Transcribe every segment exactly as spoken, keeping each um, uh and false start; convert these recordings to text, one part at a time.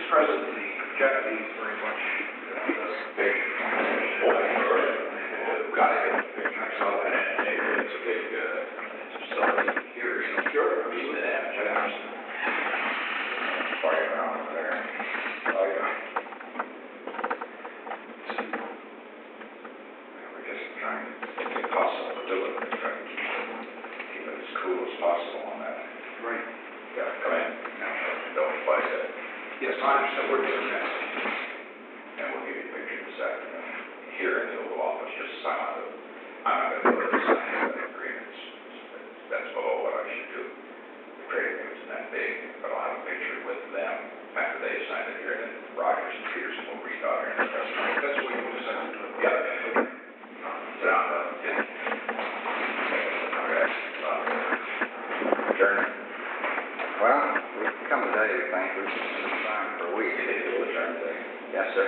Mister President, the Japanese very much uh, big got to get the picture. I saw that. It's a big uh, facility here. So sure, I mean, the damage house. Right around there. Oh, yeah. We're just trying to, if it's possible to do it, we're trying to keep it, keep it as cool as possible on that. Right. Yeah, come in. No, don't fight it. Yes, I understand. We're doing that. And we'll give you a picture this afternoon here in the Oval Office. Just sign it. I'm not going to do it. Sign the agreements. That's below what I should do. The trade agreement's that big, but I'll have a picture with them after they sign it here. And then Rogers and Peterson will read out here and discuss it. That's what you want to sign. Yeah. Sit down. Okay. Adjourn. Well, we've come today, we think we've been time for a week. You think we'll adjourn today? Yes, sir.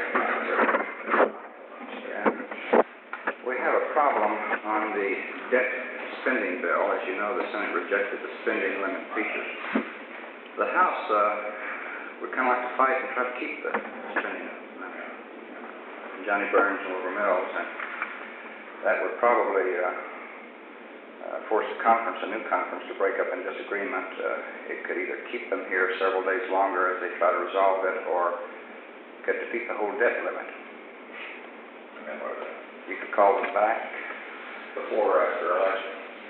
And we have a problem on the debt spending bill. As you know, the Senate rejected the spending limit feature. The House uh, would kind of like to fight and try to keep the spending limit. Johnny Burns and Wilbur Mills, and that would probably uh, uh, force a conference, a new conference, to break up in disagreement. Uh, it could either keep them here several days longer as they try to resolve it, or could defeat the whole debt limit. And what is that? You could call them back. Before or after election?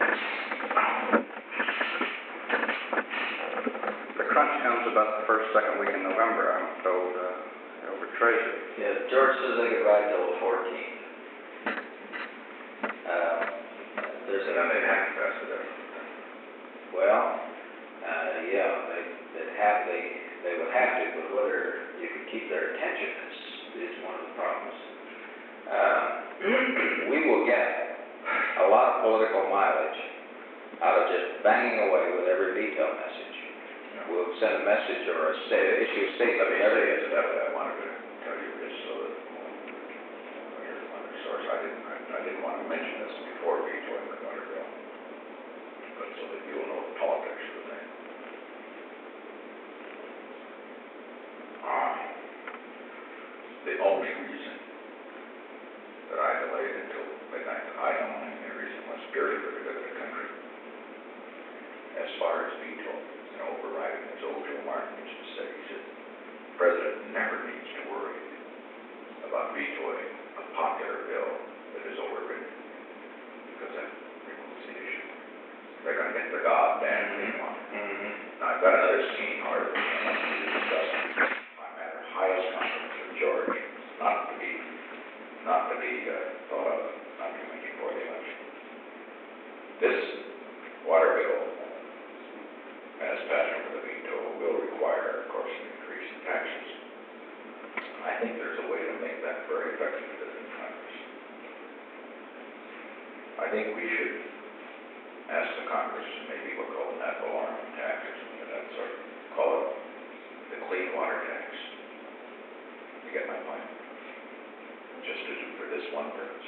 The crunch comes about the first, second week in November, I'm told, uh, over Treasury. Yeah, George says they could ride till the fourteenth. Uh, there's And then they'd have to pass it up. well, uh, yeah, they, they'd have, they, they would have to, but whether you could keep their attention is, is one of the problems. Uh, we will get a lot of political mileage out of just banging away with every veto message. We'll send a message or a sta issue a statement. Let me say it, that I wanted to tell you this so that here's another source. I didn't, I, I didn't want to mention this before vetoing the water bill, but so that you'll know the politics of the thing. Um, the only reason that I delayed until midnight, I don't know any reason, was purely for the good of the country. As far as veto and overriding, as old Joe Martin used to say, he said, the president never needs to worry about vetoing a popular bill that is overridden, because that removes the issue. They're going to get the goddamn thing on it. Mm-hmm. Now, I've got another scheme harder than I want to discuss. I'm at the highest confidence with George, not to be, not to be uh, thought of, not even before the election. This water bill, as passed over the veto, will require, of course, an increase in taxes. I think there's a way to make that very effective in Congress. I think we should ask the Congress, maybe we'll call it ad valorem tax or something of that sort, call it the clean water tax. You get my point? Just to do for this one purpose.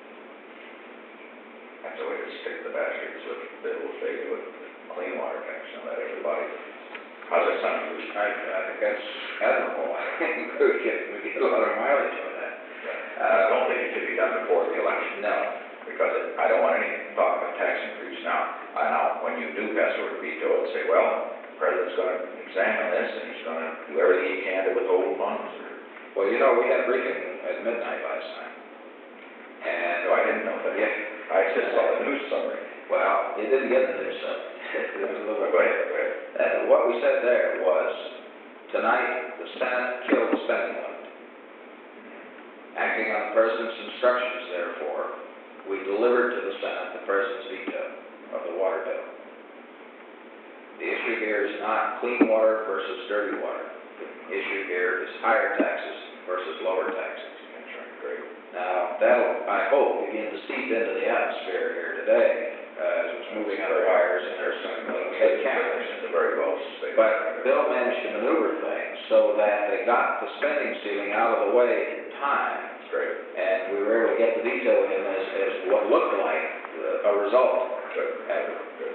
That's the way to stick the bastards with bills they do it. Clean water tax, and let everybody. How's that sound, Bruce? I, I think that's admirable. I think we get, we get a lot of mileage on that. Uh, I don't think it should be done before the election. No. Because it, I don't want any talk of a tax increase now. I know when you do pass over the veto and say, well, the president's going to examine this and he's going to do everything he can to withhold funds. Well, you know, we had a briefing at midnight last night. And No, I didn't know that. Yeah. I just saw the news summary. well, you didn't get the news summary. It was a little Go ahead, go ahead. Uh, what we said there was, tonight, the Senate killed the spending limit. Acting on the President's instructions, therefore, we delivered to the Senate the President's veto of the water bill. The issue here is not clean water versus dirty water. The issue here is higher taxes versus lower taxes. That's right, great. Now, that'll, I hope, begin to seep into the atmosphere here today, uh, as it's moving on the wires, and there's some little head counters. It's a very well stated. But Bill managed to maneuver things so that they got the spending ceiling out of the way in time, That's great. and we were able to get the veto in as, as what looked like uh, a result. Good, good, good, good.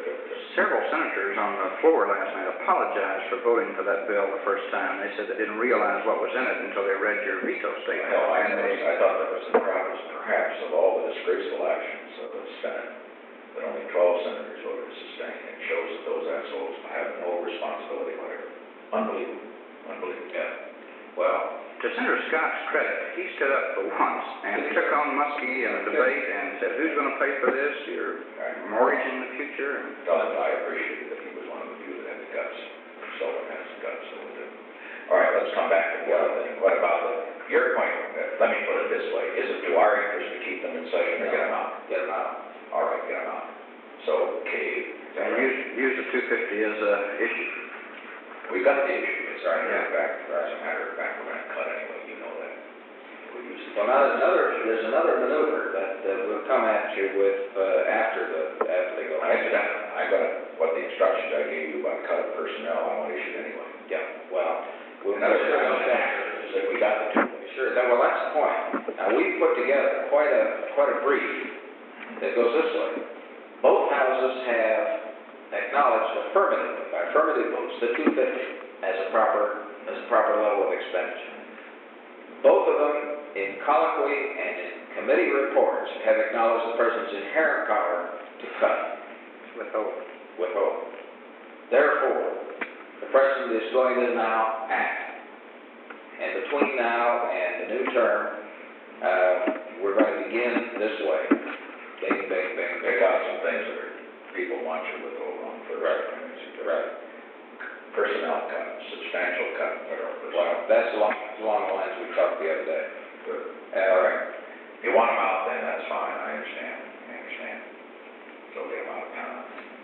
several senators on the floor last night apologized for voting for that bill the first time. They said they didn't realize what was in it until they read your veto statement. Well, I And they, noticed, I thought that was the perhaps, perhaps of all the disgraceful actions of the Senate, that only twelve senators voted to sustain. It shows that those assholes have no responsibility whatever. Unbelievable, unbelievable. Yeah. Well, to Senator Scott's credit, he stood up for once and took on Muskie in a debate and said, who's going to pay for this? Your mortgage in the future? And Tell him I appreciated that he was one of the few that had the guts. Sullivan has the guts, so we'll do. All right, let's come back to the other thing. What about the, your point, uh, let me put it this way, is it to our interest to keep them in session or get them out? get them out. All right, get them out. So, cave. is that and right? use, use the two fifty as a issue. We got the issue, it's our Yeah. back, as a matter of fact, we're gonna cut anyway, you know that. We'll use it. Well, now, there's another, there's another maneuver that, that will come at you with, uh, after the, after they go. I understand, I got it, what the instructions I gave you about cut of personnel, I want issued anyway. Yeah, well, we'll. In other words, we'll- I don't think, is that we got the two. Sure, that, well, that's the point. Now, we've put together quite a, quite a brief that goes this way. Both houses have acknowledged affirmatively, by affirmative votes, the two fifty as a proper, as a proper level of expenditure. Both of them, in colloquy and in committee reports, have acknowledged the president's inherent power to cut, Withhold. withhold. Therefore, the president is going to now act. And between now and the new term, uh, we're going to begin this way. Bing, bing, bing, Pick bing. out some things that are, people want you to withhold on first. Right. Right. Personnel cut, substantial cut, federal Well, personnel. that's along, along the lines we talked the other day. Good. Uh, All right. If you want them out, then that's fine, I understand, I understand. So get them out of town.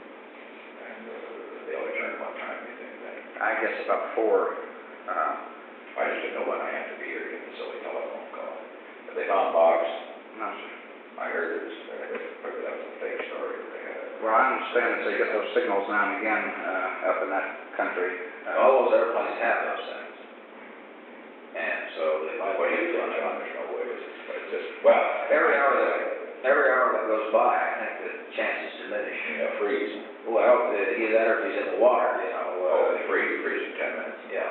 And, uh, they'll return what time, do you think, then? I guess about four. Uh, I just didn't know when I had to be here to get the silly telephone call. Have they found Boggs? no, sir. I heard it was, uh, maybe that was a fake story that they had. Well, I understand that they get those signals now and again uh, up in that country. Uh, All those airplanes have those things. And so they might What do you think, John? There's no way, it's, it's just, well, every hour that, every hour that goes by, I think the chances diminish. you know, freeze. Well, uh, either that or if he's in the water, you know. uh, Oh, they freeze, freeze in ten minutes. Yeah.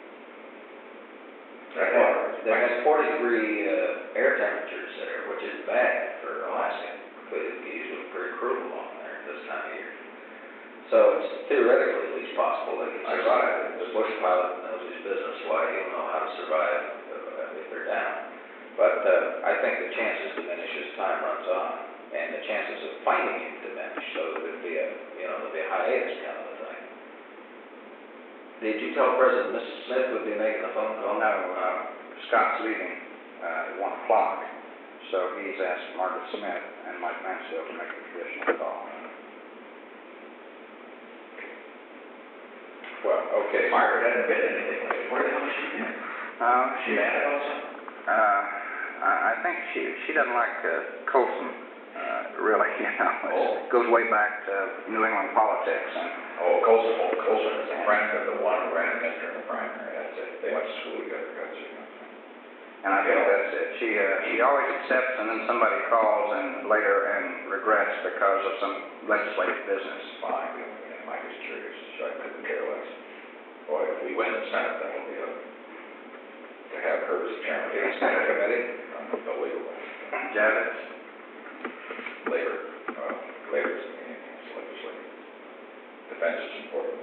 They That had, water. they had forty degree, uh, air temperatures there, which is bad for Alaska. But it usually pretty cruel on there this time of year. So it's theoretically at least possible they could I survive. see. The bush pilot knows his business, why he'll know how to survive uh, if they're down. But, uh, I think the chances diminish as time runs on, and the chances of finding him diminish, so there'd be a, you know, there'd be a hiatus kind of a thing. Did you tell President Missus Smith would be making a phone call? Well, no, uh, Scott's leaving uh, at one o'clock, so he's asked Margaret Smith and Mike Mansfield to make the traditional call. Well, okay. Margaret hadn't been anything lately. Where the hell has she been? Uh, She mad about something? Uh, I, I think she, she doesn't like uh, Colson, uh, really, you know. Oh. It goes way back to New England politics, and Oh, Colson, oh, Colson is a friend of the one who ran against her in the primary, that's it. They went to school together, that's it. and I think that's it. She, uh, she always accepts, and then somebody calls and later and regrets because of some legislative business. Fine, we, yeah, Mike is curious, so I couldn't care less. Boy, if we win the Senate, that'll be a, to have her as chairman of the Senate committee, unbelievable. Javits. Labor, uh, labor is, it's legislative. Defense is important.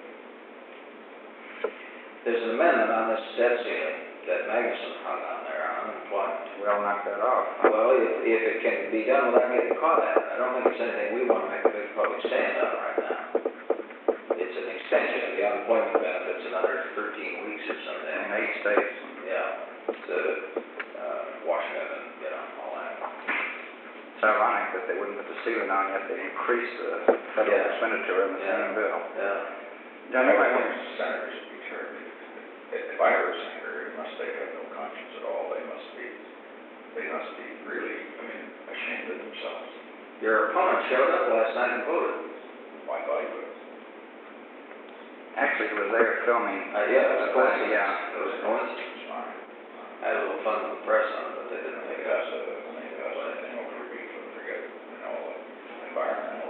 There's an amendment on this debt ceiling that Magnuson hung on there on unemployment. We'll knock that off. Well, if, if it can be done without getting caught at it, I don't think it's anything we want to make a big public stand on right now. It's an extension of the unemployment benefits another thirteen weeks or something. In eight states. Yeah, to, uh, Washington and, you know, all that. It's ironic that they wouldn't put the ceiling on yet, they increased the federal Yeah. expenditure in the Yeah. same bill. Yeah. John, you might I want think senators would be terribly, if if I were a senator, it must, they have no conscience at all, they must be, they must be really, I mean, ashamed of themselves. Your opponent showed up last night and voted. Why, I thought he would. actually, he was there filming. Uh, yeah, it was a Uh, coincidence. Yeah. It was a coincidence. It's fine. I had a little fun with the press on it, but they didn't They make got us. us, uh, they got us anything over a week, forget, you know, environmental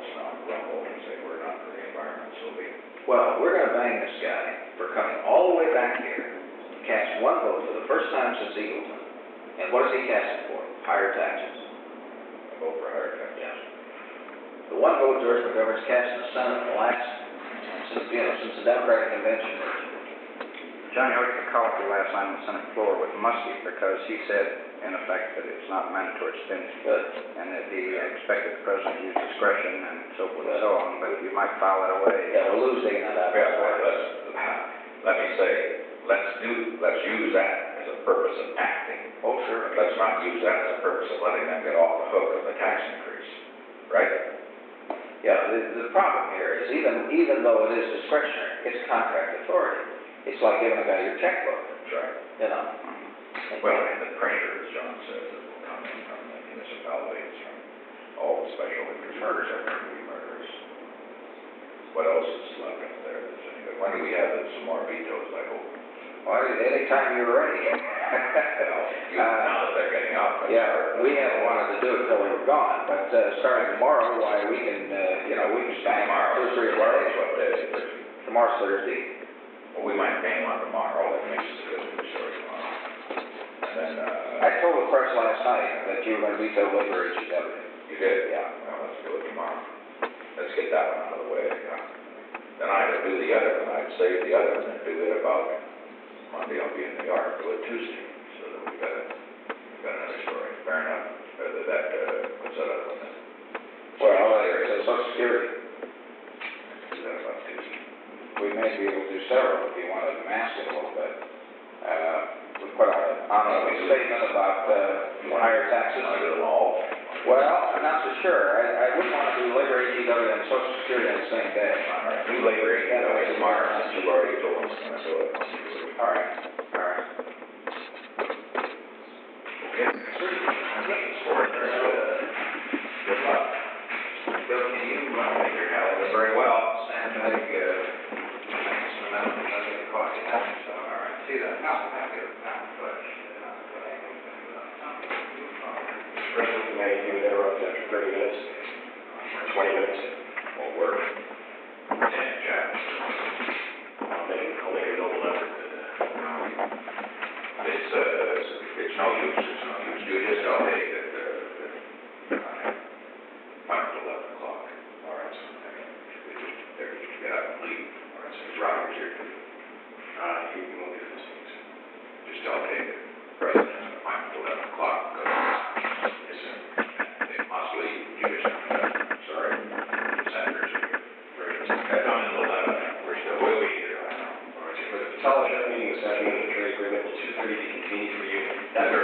not grumble and say we're not for the environment, so be it. Well, we're gonna bang this guy for coming all the way back here, cast one vote for the first time since Eagleton. And what does he cast it for? Higher taxes. I vote for higher taxes. Yes. The one vote George McGovern's cast in the Senate in the last, since, you know, since the Democratic convention. Johnny Orchard called you last night on the Senate floor with Muskie because he said, in effect, that it's not mandatory spending. Good. And that he expected the president to use discretion and so forth and so on, but you might file that away. Yeah, we'll lose taking that out. Yeah, well, let's, let me say, let's do, let's use that as a purpose of acting. Oh, sure. Let's not use that as a purpose of letting them get off the hook of the tax increase, right? Yeah, the, the problem here is even, even though it is discretionary, it's contract authority. It's like giving a guy your checkbook, That's right. you know. Well, and the pressure, as John says, that will come in from the municipalities, from all the special interest murders are going to be murders. What else is left up there? Is any good? When do we have some more vetoes, I hope? Well, anytime you're ready. Well, you, Uh, now that they're getting out. that's Yeah, our- we hadn't wanted to do it till we were gone, but, uh, starting tomorrow, why, we can, uh, you know, we can bang Tomorrow, two, three tomorrow's days. what day is it? Tomorrow's Thursday. Well, we might name one tomorrow, that makes it a good news story tomorrow. And then, uh. I told the press last night that you were gonna veto labor H E W. You did? Yeah. Well, let's do it tomorrow. Let's get that one out of the way, yeah. Then I'd do the other one, I'd save the other one and do it about Monday, I'll be in New York, do it Tuesday, so that we've got, a- we've got another story. Fair enough, whether that, uh, what's that other one? then? Well, uh, it's Social Security. Do that about Tuesday. We may be able to do several if you want to mask it a little bit. Uh, we put out an ongoing statement about, uh, higher taxes. Want to do them all? Well, I'm not so sure. I, I wouldn't want to do labor H E W and Social Security on the same day. All right, do labor, you know, tomorrow, since you've already told us, I'm gonna do it. All right, all right. Okay, sweet. I'm looking forward to it. Good luck. Bill, can you run your calendar very well? And I think, uh, thanks for that, that's what it cost you now, so, all right. See that, now, I get it now, but, President, may you interrupt after thirty minutes, or twenty minutes? won't work. And, Jack. I'll make, I'll make a noble effort, but, uh, It's, uh, it's no use, it's no use. You just tell me that, uh, that, uh, I'm at eleven o'clock. All right, so, I mean, we just, there, you can get up and leave. All right, so it's Robert's here. uh, you you won't get those things. Just tell me that President, I'm at eleven o'clock, because it's, uh, it must leave, you just, uh, sorry, the senators are very, I come in at eleven, we're still, we'll be here, I know. All right, so, For the consolidated meeting this afternoon, the trade agreement will two thirty be convenient for you. That